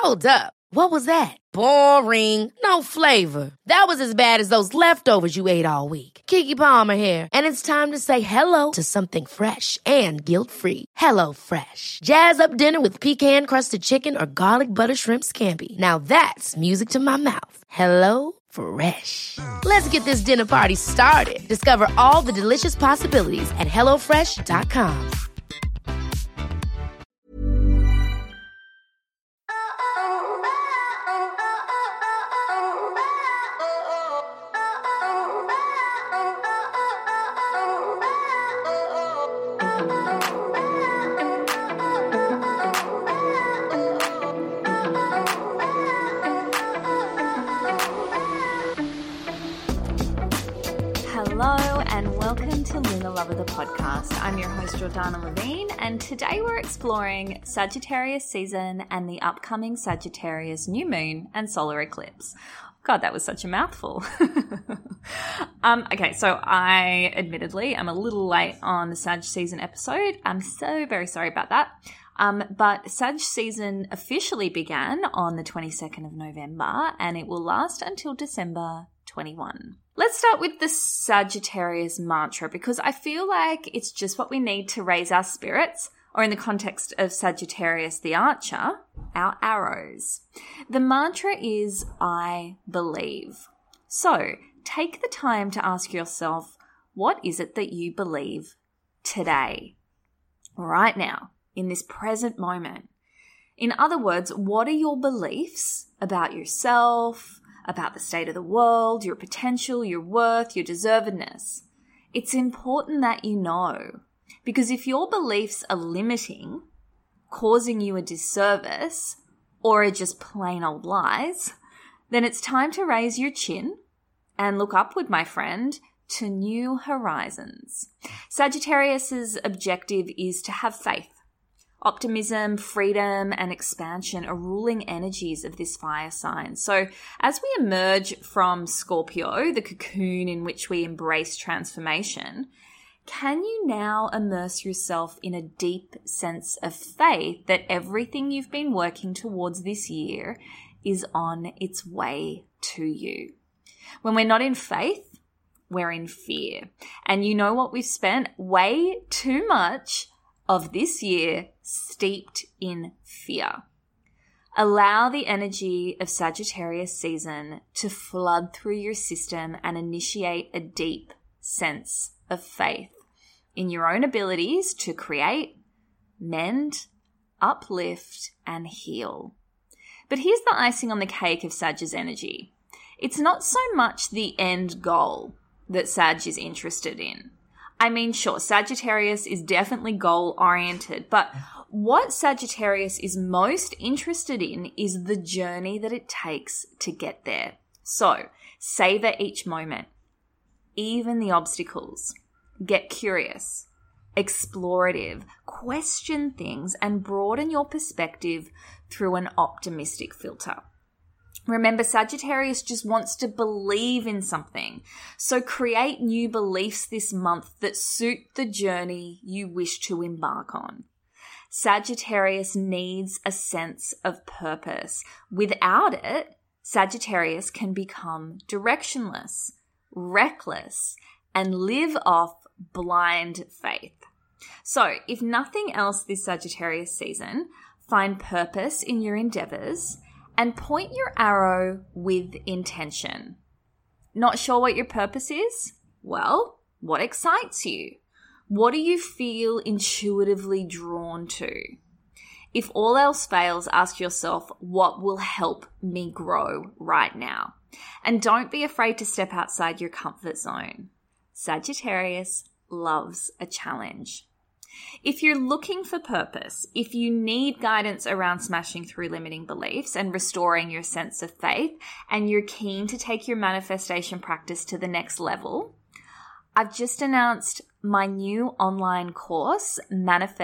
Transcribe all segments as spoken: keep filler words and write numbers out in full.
Hold up. What was that? Boring. No flavor. That was as bad as those leftovers you ate all week. Keke Palmer here, and it's time to say hello to something fresh and guilt-free. Hello Fresh. Jazz up dinner with pecan-crusted chicken or garlic butter shrimp scampi. Now that's music to my mouth. Hello Fresh. Let's get this dinner party started. Discover all the delicious possibilities at hello fresh dot com. To Lunar Lover, the podcast. I'm your host, Jordana Levine, and today we're exploring Sagittarius season and the upcoming Sagittarius new moon and solar eclipse. God, that was such a mouthful. um, okay, so I admittedly am a little late on the Sag season episode. I'm so very sorry about that. Um, but Sag season officially began on the twenty-second of November, and it will last until December twenty-first. Let's start with the Sagittarius mantra, because I feel like it's just what we need to raise our spirits, or in the context of Sagittarius the Archer, our arrows. The mantra is, I believe. So take the time to ask yourself, what is it that you believe today, right now, in this present moment? In other words, what are your beliefs about yourself, about the state of the world, your potential, your worth, your deservedness? It's important that you know, because if your beliefs are limiting, causing you a disservice, or are just plain old lies, then it's time to raise your chin and look upward, my friend, to new horizons. Sagittarius's objective is to have faith. Optimism, freedom, and expansion are ruling energies of this fire sign. So as we emerge from Scorpio, the cocoon in which we embrace transformation, can you now immerse yourself in a deep sense of faith that everything you've been working towards this year is on its way to you? When we're not in faith, we're in fear. And you know what? We've spent way too much of this year steeped in fear. Allow the energy of Sagittarius season to flood through your system and initiate a deep sense of faith in your own abilities to create, mend, uplift, and heal. But here's the icing on the cake of Sag's energy. It's not so much the end goal that Sag is interested in. I mean, sure, Sagittarius is definitely goal-oriented, but what Sagittarius is most interested in is the journey that it takes to get there. So, savor each moment, even the obstacles. Get curious, explorative, question things, and broaden your perspective through an optimistic filter. Remember, Sagittarius just wants to believe in something. So create new beliefs this month that suit the journey you wish to embark on. Sagittarius needs a sense of purpose. Without it, Sagittarius can become directionless, reckless, and live off blind faith. So if nothing else this Sagittarius season, find purpose in your endeavors and point your arrow with intention. Not sure what your purpose is? Well, what excites you? What do you feel intuitively drawn to? If all else fails, ask yourself, what will help me grow right now? And don't be afraid to step outside your comfort zone. Sagittarius loves a challenge. If you're looking for purpose, if you need guidance around smashing through limiting beliefs and restoring your sense of faith, and you're keen to take your manifestation practice to the next level, I've just announced my new online course, Manifest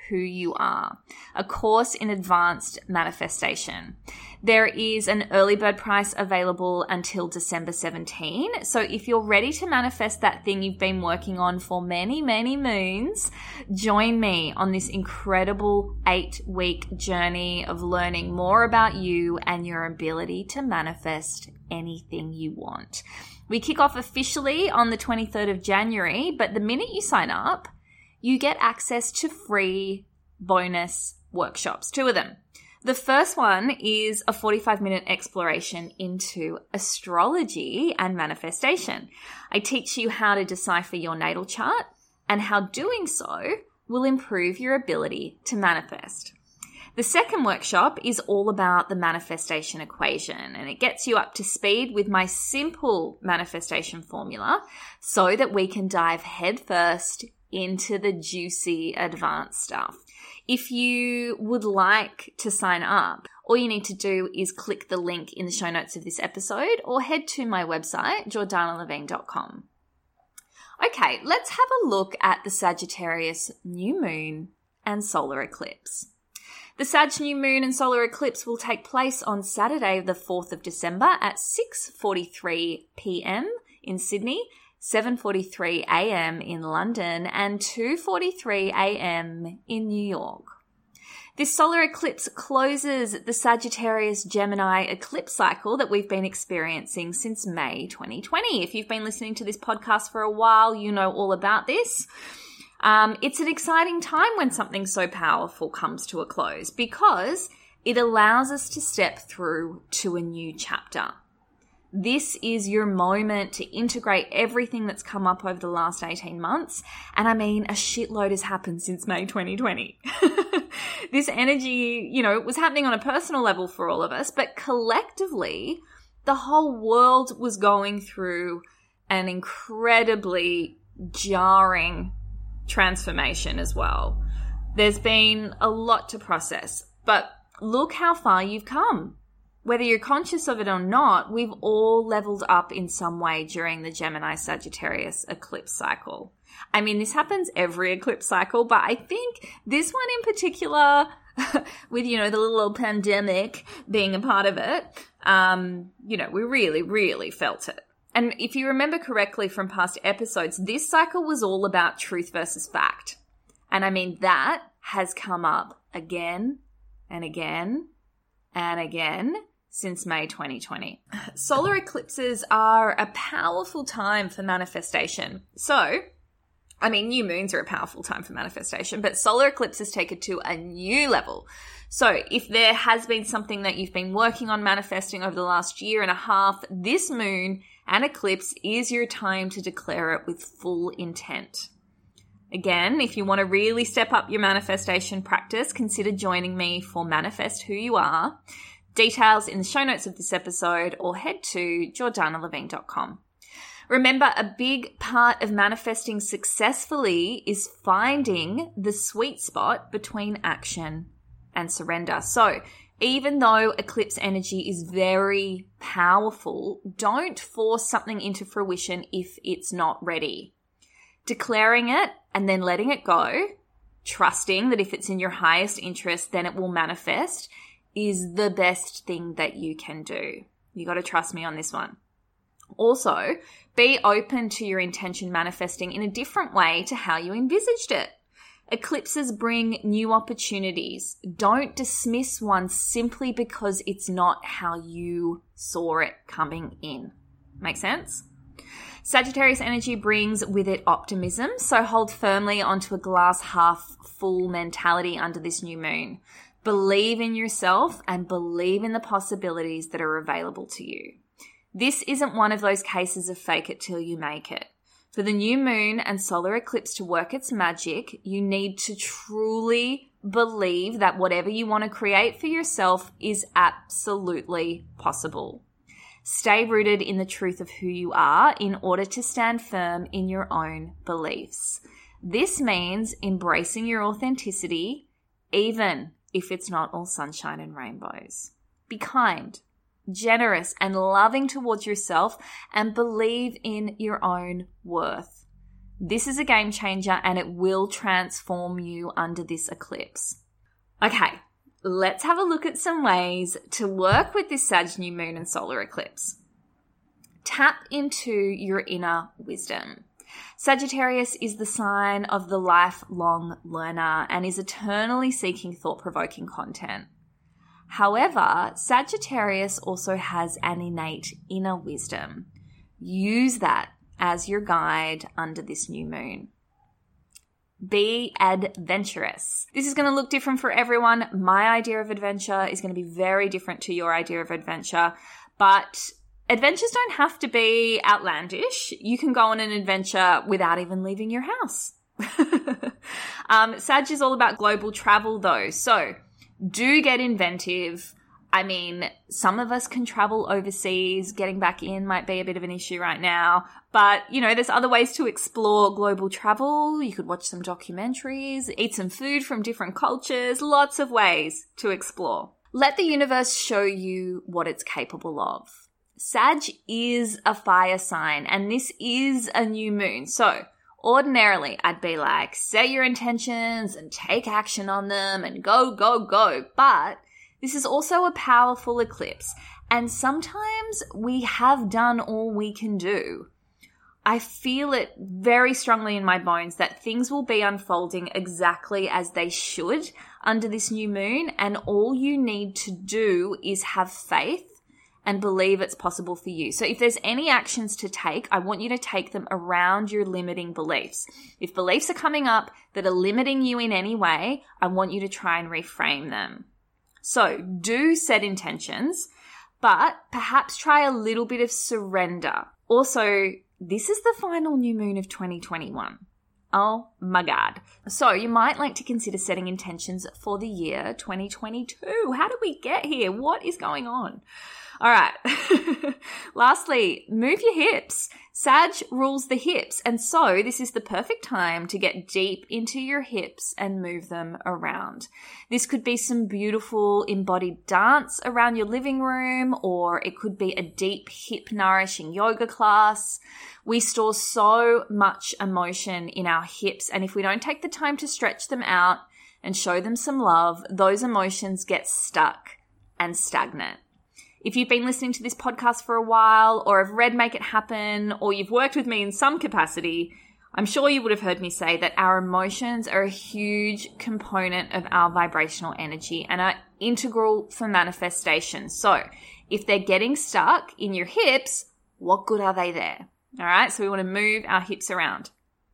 Who You Are, a course in advanced manifestation. There is an early bird price available until December seventeenth. So if you're ready to manifest that thing you've been working on for many, many moons, join me on this incredible eight-week journey of learning more about you and your ability to manifest anything you want. We kick off officially on the twenty-third of January, but the minute you sign up, you get access to free bonus workshops, two of them. The first one is a forty-five minute exploration into astrology and manifestation. I teach you how to decipher your natal chart and how doing so will improve your ability to manifest. The second workshop is all about the manifestation equation, and it gets you up to speed with my simple manifestation formula so that we can dive headfirst into the juicy advanced stuff. If you would like to sign up, all you need to do is click the link in the show notes of this episode or head to my website, jordana levine dot com. Okay, let's have a look at the Sagittarius new moon and solar eclipse. The Sag new moon and solar eclipse will take place on Saturday, the fourth of December at six forty-three p.m. in Sydney, seven forty-three a.m. in London, and two forty-three a.m. in New York. This solar eclipse closes the Sagittarius Gemini eclipse cycle that we've been experiencing since May twenty twenty. If you've been listening to this podcast for a while, you know all about this. Um, it's an exciting time when something so powerful comes to a close because it allows us to step through to a new chapter. This is your moment to integrate everything that's come up over the last eighteen months. And I mean, a shitload has happened since May twenty twenty. This energy, you know, it was happening on a personal level for all of us, but collectively, the whole world was going through an incredibly jarring transformation as well. There's been a lot to process, but look how far you've come. Whether you're conscious of it or not, we've all leveled up in some way during the Gemini Sagittarius eclipse cycle. I mean, this happens every eclipse cycle, but I think this one in particular, with, you know, the little old pandemic being a part of it, um, you know, we really, really felt it. And if you remember correctly from past episodes, this cycle was all about truth versus fact. And I mean, that has come up again and again and again since May twenty twenty. Solar eclipses are a powerful time for manifestation. So, I mean, new moons are a powerful time for manifestation, but solar eclipses take it to a new level. So if there has been something that you've been working on manifesting over the last year and a half, this moon and eclipse is your time to declare it with full intent. Again, if you want to really step up your manifestation practice, consider joining me for Manifest Who You Are. Details in the show notes of this episode or head to jordana levine dot com. Remember, a big part of manifesting successfully is finding the sweet spot between action and surrender. So even though eclipse energy is very powerful, don't force something into fruition if it's not ready. Declaring it and then letting it go, trusting that if it's in your highest interest, then it will manifest, is the best thing that you can do. You got to trust me on this one. Also, be open to your intention manifesting in a different way to how you envisaged it. Eclipses bring new opportunities. Don't dismiss one simply because it's not how you saw it coming in. Make sense? Sagittarius energy brings with it optimism, so hold firmly onto a glass half full mentality under this new moon. Believe in yourself and believe in the possibilities that are available to you. This isn't one of those cases of fake it till you make it. For the new moon and solar eclipse to work its magic, you need to truly believe that whatever you want to create for yourself is absolutely possible. Stay rooted in the truth of who you are in order to stand firm in your own beliefs. This means embracing your authenticity, even if it's not all sunshine and rainbows. Be kind, generous, and loving towards yourself, and believe in your own worth. This is a game changer and it will transform you under this eclipse. Okay, let's have a look at some ways to work with this Sag new moon and solar eclipse. Tap into your inner wisdom. Sagittarius is the sign of the lifelong learner and is eternally seeking thought-provoking content. However, Sagittarius also has an innate inner wisdom. Use that as your guide under this new moon. Be adventurous. This is going to look different for everyone. My idea of adventure is going to be very different to your idea of adventure, but adventures don't have to be outlandish. You can go on an adventure without even leaving your house. um, Sag is all about global travel though, so do get inventive. I mean, some of us can travel overseas. Getting back in might be a bit of an issue right now. But, you know, there's other ways to explore global travel. You could watch some documentaries, eat some food from different cultures, lots of ways to explore. Let the universe show you what it's capable of. Sag is a fire sign, and this is a new moon. So ordinarily, I'd be like, set your intentions and take action on them and go, go, go. But this is also a powerful eclipse, and sometimes we have done all we can do. I feel it very strongly in my bones that things will be unfolding exactly as they should under this new moon, and all you need to do is have faith and believe it's possible for you. So if there's any actions to take, I want you to take them around your limiting beliefs. If beliefs are coming up that are limiting you in any way, I want you to try and reframe them. So do set intentions, but perhaps try a little bit of surrender. Also, this is the final new moon of twenty twenty-one. Oh my God. So you might like to consider setting intentions for the year twenty twenty-two. How did we get here? What is going on? All right. Lastly, move your hips. Sag rules the hips, and so this is the perfect time to get deep into your hips and move them around. This could be some beautiful embodied dance around your living room, or it could be a deep hip nourishing yoga class. We store so much emotion in our hips, and if we don't take the time to stretch them out and show them some love, those emotions get stuck and stagnant. If you've been listening to this podcast for a while, or have read Make It Happen, or you've worked with me in some capacity, I'm sure you would have heard me say that our emotions are a huge component of our vibrational energy and are integral for manifestation. So if they're getting stuck in your hips, what good are they there? All right, so we want to move our hips around.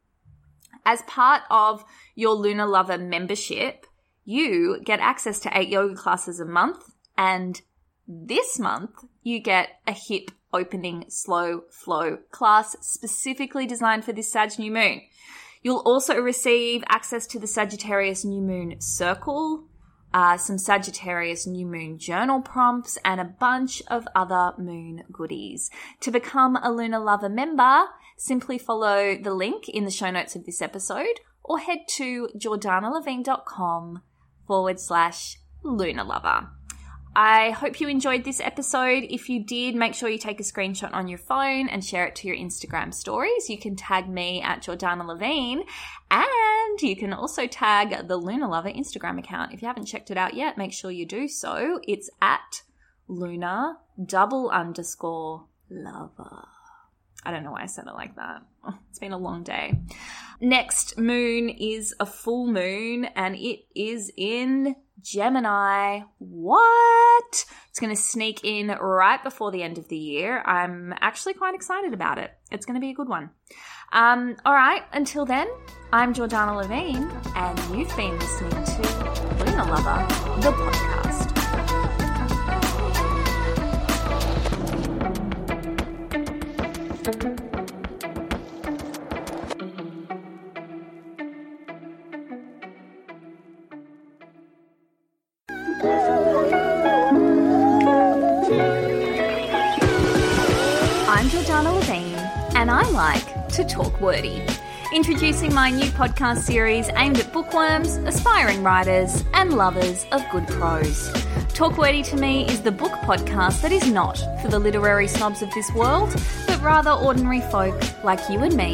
As part of your Lunar Lover membership, you get access to eight yoga classes a month, and this month, you get a hip opening slow flow class specifically designed for this Sag new moon. You'll also receive access to the Sagittarius New Moon Circle, uh, some Sagittarius New Moon journal prompts, and a bunch of other moon goodies. To become a Lunar Lover member, simply follow the link in the show notes of this episode or head to jordanalevine.com forward slash Lunar Lover. I hope you enjoyed this episode. If you did, make sure you take a screenshot on your phone and share it to your Instagram stories. You can tag me at Jordana Levine, and you can also tag the Lunar Lover Instagram account. If you haven't checked it out yet, make sure you do so. It's at Lunar double underscore lover. I don't know why I said it like that. Oh, it's been a long day. Next moon is a full moon, and it is in Gemini. What? It's going to sneak in right before the end of the year. I'm actually quite excited about it. It's going to be a good one. Um, all right. Until then, I'm Jordana Levine, and you've been listening to Lunar Lover, the podcast. I'm Jordana Levine, and I like to talk wordy. Introducing my new podcast series aimed at bookworms, aspiring writers, and lovers of good prose. Talk Wordy to me is the book podcast that is not for the literary snobs of this world, but rather ordinary folk like you and me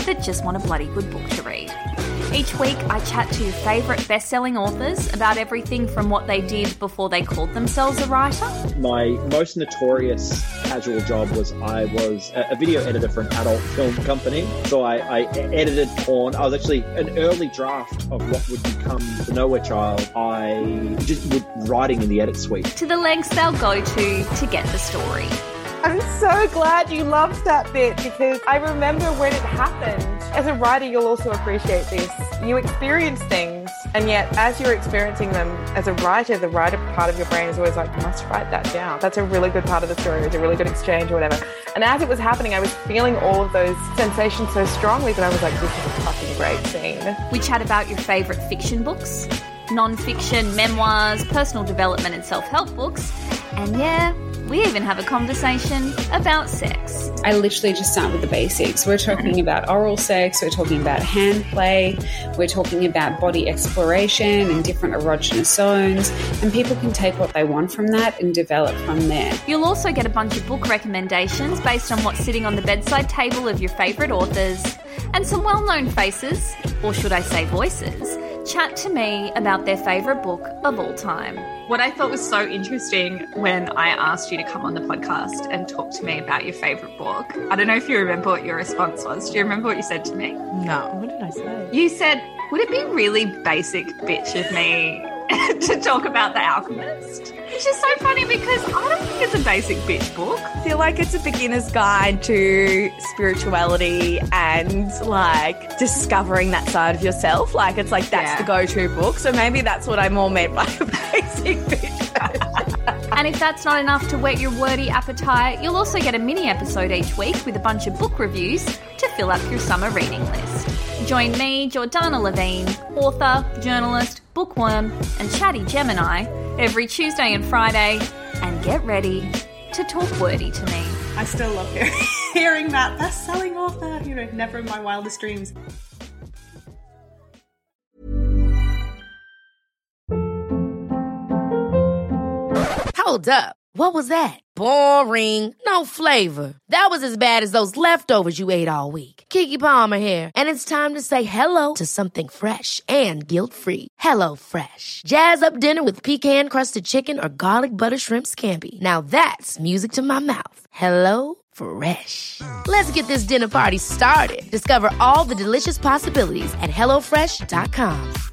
that just want a bloody good book to read. Each week, I chat to favourite best-selling authors about everything from what they did before they called themselves a writer. My most notorious casual job was I was a video editor for an adult film company. So I, I edited porn. I was actually an early draft of what would become The Nowhere Child. I just was writing in the edit suite. To the lengths they'll go to to get the story. I'm so glad you loved that bit because I remember when it happened. As a writer, you'll also appreciate this. You experience things, and yet as you're experiencing them as a writer, the writer part of your brain is always like, you must write that down. That's a really good part of the story. It's a really good exchange or whatever. And as it was happening, I was feeling all of those sensations so strongly that I was like, this is a fucking great scene. We chat about your favourite fiction books, non-fiction, memoirs, personal development and self-help books, and yeah, we even have a conversation about sex. I literally just start with the basics. We're talking about oral sex, we're talking about hand play, we're talking about body exploration and different erogenous zones, and people can take what they want from that and develop from there. You'll also get a bunch of book recommendations based on what's sitting on the bedside table of your favourite authors, and some well-known faces, or should I say voices, chat to me about their favourite book of all time. What I thought was so interesting when I asked you to come on the podcast and talk to me about your favourite book, I don't know if you remember what your response was. Do you remember what you said to me? No. What did I say? You said, would it be really basic bitch of me to talk about The Alchemist? Which is so funny because I don't think it's a basic bitch book. I feel like it's a beginner's guide to spirituality and like discovering that side of yourself. Like it's like that's Yeah. the go-to book. So maybe that's what I more meant by a basic bitch. And if that's not enough to whet your wordy appetite, you'll also get a mini episode each week with a bunch of book reviews to fill up your summer reading list. Join me, Jordana Levine, author, journalist, bookworm, and chatty Gemini, every Tuesday and Friday, and get ready to talk wordy to me. I still love hearing, hearing that best-selling author, you know, never in my wildest dreams. Hold up. What was that? Boring. No flavor. That was as bad as those leftovers you ate all week. Keke Palmer here, and it's time to say hello to something fresh and guilt-free. Hello Fresh. Jazz up dinner with pecan-crusted chicken or garlic butter shrimp scampi. Now that's music to my mouth. Hello Fresh. Let's get this dinner party started. Discover all the delicious possibilities at hello fresh dot com.